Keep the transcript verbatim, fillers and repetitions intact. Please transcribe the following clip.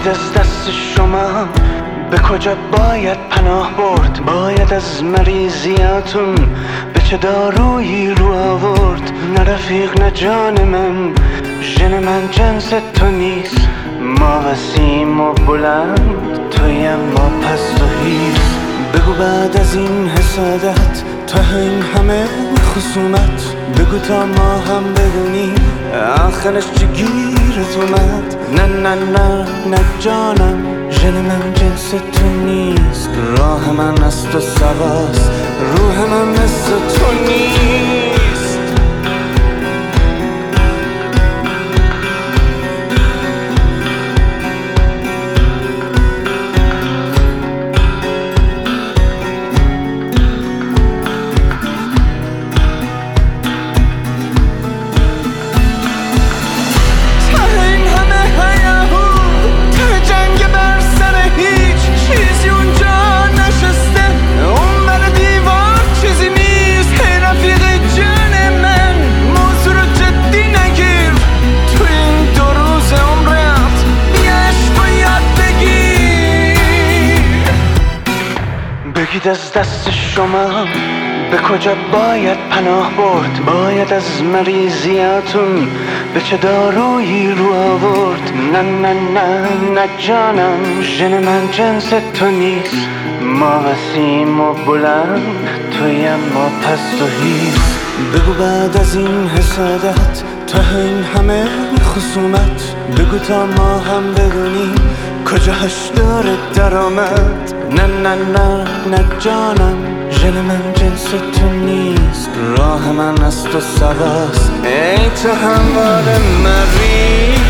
از دست شما به کجا باید پناه برد؟ باید از مریضیاتون به چه دارویی رو آورد؟ نه رفیق نه جان من، ژن من جنس تو نیست. ما وسیم و بلند، تویم ما پست و هیس. بگو بعد از این حسادت، تا این همه خصومت، بگو تا ما هم بدونیم آخرش چه گیرت اومد. نه نه نه نه جانم، ژن من جنس تو نیست. راه من از تو سواست، روح من مثل تو نیست. بگید از دست شما به کجا باید پناه برد؟ باید از مریضیاتون به چه دارویی رو آورد؟ نه نه نه نه جانم، ژن من جنس تو نیست. ما وسیم و بلند، تویم ما پست و هیس. بگو بعد از این حسادت، تا این همه خصومت، بگو تا ما هم بدونیم کجاش داره درآمد. نه نه نه نه جانم، ژن من جنس تو نیست. راه من از تو سواست، ای تو هموار مریض.